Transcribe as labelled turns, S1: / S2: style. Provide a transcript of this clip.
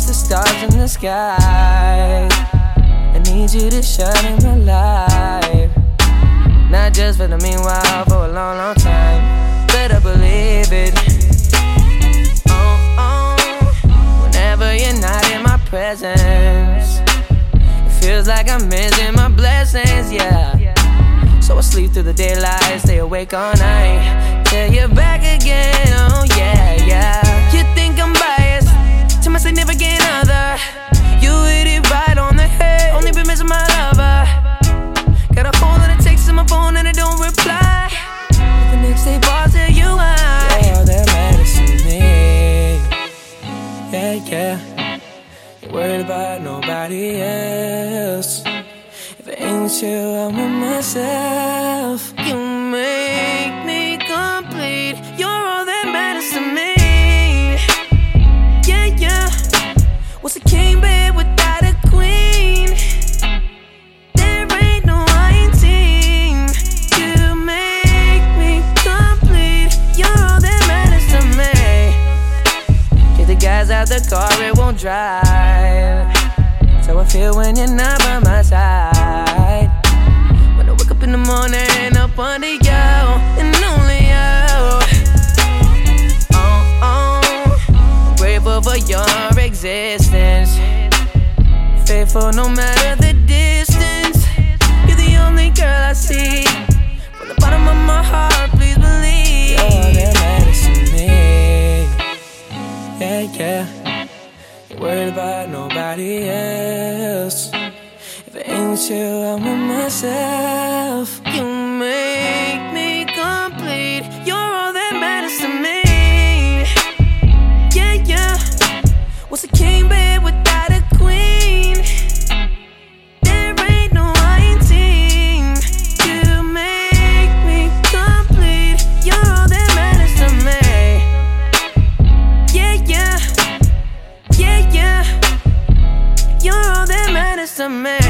S1: the stars in the sky. I need you to shine in my life. Not just for the meanwhile, for a long, long time. Better believe it. Whenever you're not in my presence, it feels like I'm missing my blessings, yeah. So I sleep through the daylight, stay awake all night till you're back again, oh yeah, yeah. You think I'm biased to my significant other. You hit it right on the head. Only been missing my lover. Got a whole lot of texts in my phone and I don't reply. The next day bars tell you why. You're all that matters to me. Yeah, yeah. Ain't worried about nobody else. If it ain't you, I'm with myself. You make me complete. You're all that matters to me. Yeah, yeah. What's a king bed without a queen? There ain't no I team. You make me complete. You're all that matters to me. Get the guys out the car, it won't drive. So I feel when you're not by my side. When I wake up in the morning, up under you and only you. I'm grateful for your existence. Faithful no matter the distance. You're the only girl I see. From the bottom of my heart, please believe. You're all that matters to me. Yeah, yeah. Ain't worried about nobody else. If it ain't you, I'm with myself. You make me complete. You're all that matters to me. Yeah, yeah. What's a king bed without a queen? There ain't no I team. You make me complete. You're all that matters to me. Yeah, yeah. Yeah, yeah. You're all that matters to me.